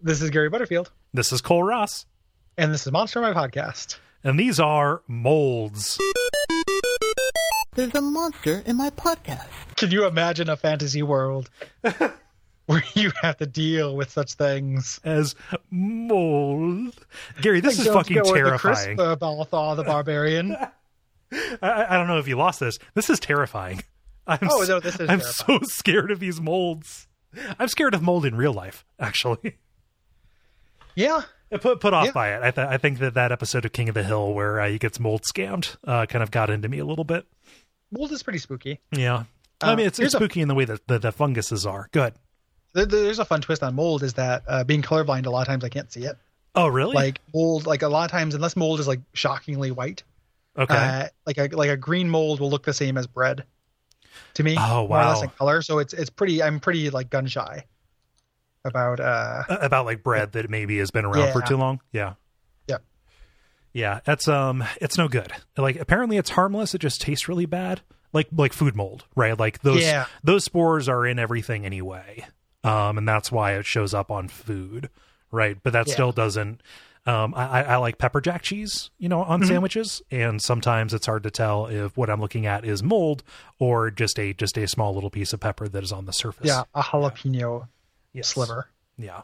This is Gary Butterfield. This is Cole Ross. And this is Monster My Podcast. And these are molds. There's a monster in my podcast. Can you imagine a fantasy world where you have to deal with such things as mold? Gary, this is fucking terrifying. The Balthor the Barbarian. I don't know if you lost this. This is terrifying. This is I'm terrifying. so scared of these molds. I'm scared of mold in real life, actually. Yeah. Put off by it. I think that episode of King of the Hill where he gets mold scammed kind of got into me a little bit. Mold is pretty spooky. Yeah. I mean, it's spooky in the way that the funguses are. Good. There's a fun twist on mold is that being colorblind, a lot of times I can't see it. Oh, really? Like mold, like a lot of times, unless mold is like shockingly white. Okay. Like a green mold will look the same as bread to me. Oh, wow. More or less in color. So it's pretty, I'm pretty like gun shy about like bread that maybe has been around for too long. Yeah. Yep. Yeah. That's, it's no good. Like apparently it's harmless. It just tastes really bad. Like food mold, right? Like those spores are in everything anyway. And that's why it shows up on food. Right. But that still doesn't, I like pepper jack cheese, on sandwiches. And sometimes it's hard to tell if what I'm looking at is mold or just a small little piece of pepper that is on the surface. Yeah. A jalapeno sliver. Yeah.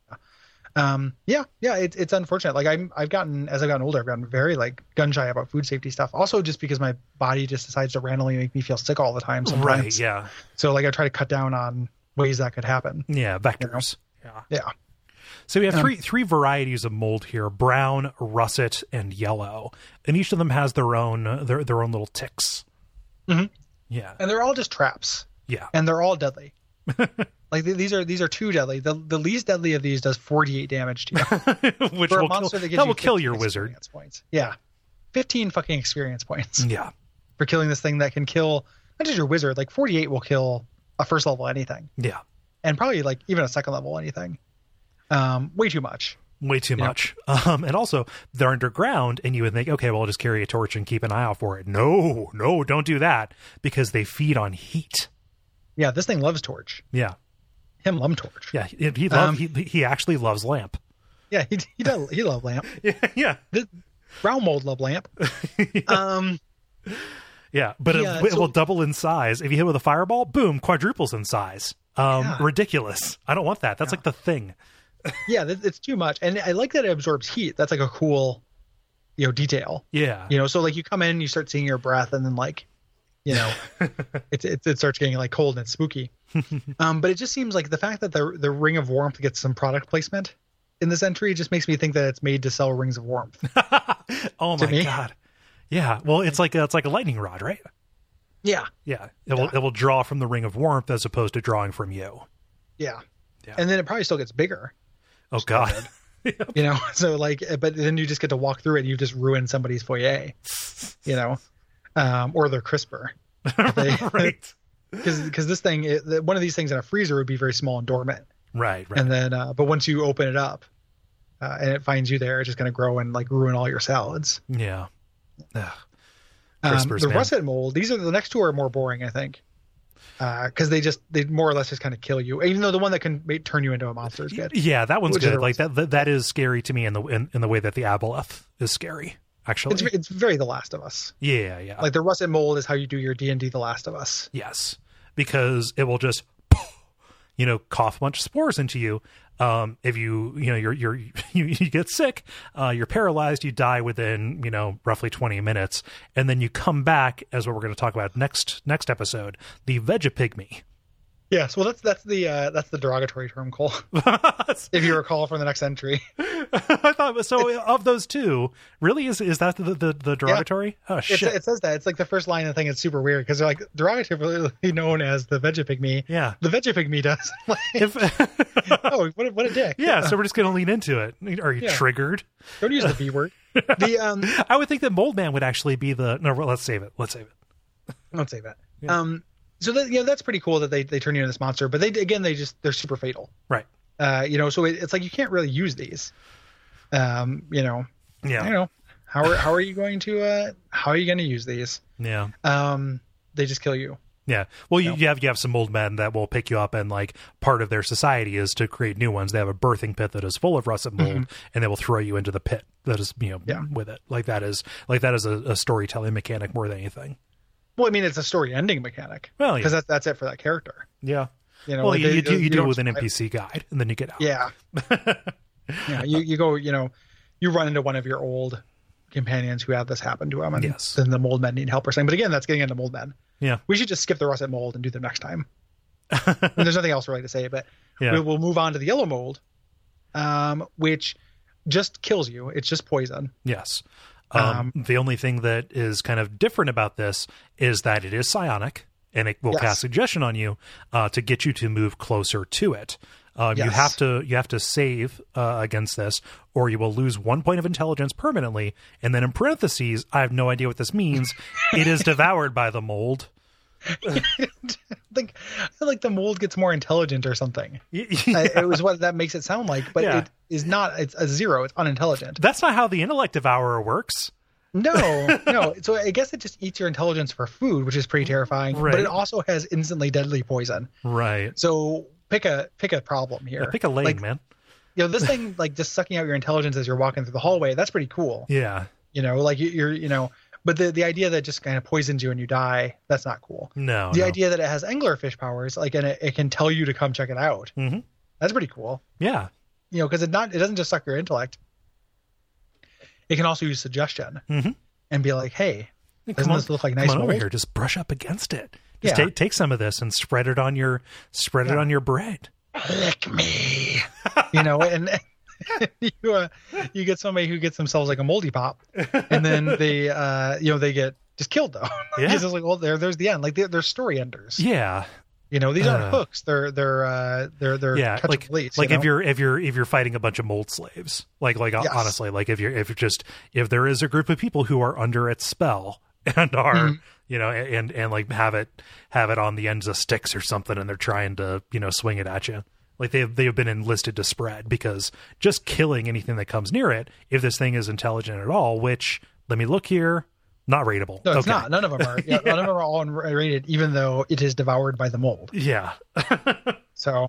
It's unfortunate. Like as I've gotten older, I've gotten very like gun shy about food safety stuff. Also just because my body just decides to randomly make me feel sick all the time sometimes. Right. Yeah. So like I try to cut down on ways that could happen. Yeah. Vectors. Yeah. So we have three varieties of mold here: brown, russet, and yellow, and each of them has their own little ticks. Mm-hmm. Yeah, and they're all just traps. Yeah, and they're all deadly. Like these are too deadly. The least deadly of these does 48 damage to you, which will kill your wizard. Points. Yeah, 15 fucking experience points. Yeah, for killing this thing that can kill not just your wizard. Like 48 will kill a first level anything. Yeah, and probably like even a second level anything. Way too much. And also they're underground and you would think, okay, well, I'll just carry a torch and keep an eye out for it. No, don't do that because they feed on heat. Yeah. This thing loves torch. Yeah. Him love torch. Yeah. He actually loves lamp. Yeah. He does. He love lamp. Yeah. The brown mold love lamp. Yeah. But it will double in size. If you hit with a fireball, boom, quadruples in size. Ridiculous. I don't want that. That's like the thing. Yeah, it's too much. And I like that it absorbs heat. That's like a cool, detail. Yeah. So like you come in, you start seeing your breath and then like, it starts getting like cold and it's spooky. But it just seems like the fact that the ring of warmth gets some product placement in this entry just makes me think that it's made to sell rings of warmth. Oh my God. Yeah. Well, it's like a lightning rod, right? Yeah. Yeah. It will draw from the ring of warmth as opposed to drawing from you. Yeah. And then it probably still gets bigger. Oh God. So like, but then you just get to walk through it and you just ruin somebody's foyer, or their CRISPR. Right. Because this thing, one of these things in a freezer would be very small and dormant. Right. And then, but once you open it up and it finds you there, it's just going to grow and like ruin all your salads. Yeah. The russet mold, the next two are more boring, I think. Because they more or less just kind of kill you, even though the one that can turn you into a monster is good. Yeah, that one's good. Like that is scary to me in the way that the aboleth is scary. Actually, it's very The Last of Us. Yeah. Like the russet mold is how you do your D&D The Last of Us. Yes, because it will just cough a bunch of spores into you. If you get sick, you're paralyzed, you die within, roughly 20 minutes. And then you come back as what we're going to talk about next episode, the Vegapygmy. Yes. Well, that's the derogatory term, Cole. If you recall from the next entry. I thought so. Of those two, really, is that the derogatory? Yeah. Oh shit! It says that it's like the first line of the thing. It's super weird because they're like derogatorily known as the Vegapygmy. Yeah, the Vegapygmy does. Oh, what a dick! Yeah, so we're just gonna lean into it. Are you triggered? Don't use the B word. I would think that Mold Man would actually be the. No, let's save it. Let's save it. Yeah. So that's pretty cool that they turn you into this monster, but they're super fatal. Right. So it's like you can't really use these. Yeah. How are you going to use these? Yeah. They just kill you. Yeah. Well, you have some mold men that will pick you up, and like part of their society is to create new ones. They have a birthing pit that is full of russet mold, and they will throw you into the pit that is, with it. Like that is a storytelling mechanic more than anything. Well, I mean, it's a story ending mechanic. Well, yeah. Because that's it for that character. Yeah. Well, you do it with an NPC guide, and then you get out. Yeah. Yeah. You go, you run into one of your old companions who had this happen to them, and then the mold men need help or something. But again, that's getting into mold men. Yeah. We should just skip the russet mold and do them next time. And there's nothing else really to say, but we'll move on to the yellow mold, which just kills you. It's just poison. Yes. The only thing that is kind of different about this is that it is psionic, and it will cast suggestion on you to get you to move closer to it. You have to save against this, or you will lose 1 point of intelligence permanently. And then in parentheses, I have no idea what this means. It is devoured by the mold. I feel like the mold gets more intelligent or something. It was what that makes it sound like, but it is not. It's a 0. It's unintelligent. That's not how the intellect devourer works. No. So I guess it just eats your intelligence for food, which is pretty terrifying. Right. But it also has instantly deadly poison. Right. So pick a problem here. Yeah, pick a lane, man. This thing just sucking out your intelligence as you're walking through the hallway. That's pretty cool. Yeah. You're but the idea that it just kind of poisons you and you die, that's not cool. No. The idea that it has anglerfish powers, and it can tell you to come check it out. Mm-hmm. That's pretty cool. Yeah. Because it doesn't just suck your intellect. It can also use suggestion and be like, hey, doesn't this look like nice mold? Over here, just brush up against it. Just take some of this and spread it on your bread. Lick me. And you get somebody who gets themselves like a moldy pop, and then they get just killed though. Yeah. It's like, well, there's the end. Like they're story enders. Yeah. These aren't hooks. They're catch and release. Like if you're fighting a bunch of mold slaves, honestly, like if there is a group of people who are under its spell and are and like have it on the ends of sticks or something, and they're trying to swing it at you. Like they have been enlisted to spread, because just killing anything that comes near it, if this thing is intelligent at all, which, let me look here, not rateable. No, it's not. None of them are. None of them are all rated, even though it is devoured by the mold. Yeah. So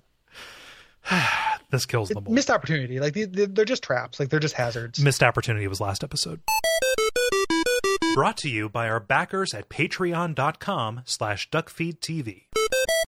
this kills the mold. Missed opportunity. Like they're just traps. Like they're just hazards. Missed opportunity was last episode. Brought to you by our backers at patreon.com/duckfeedtv.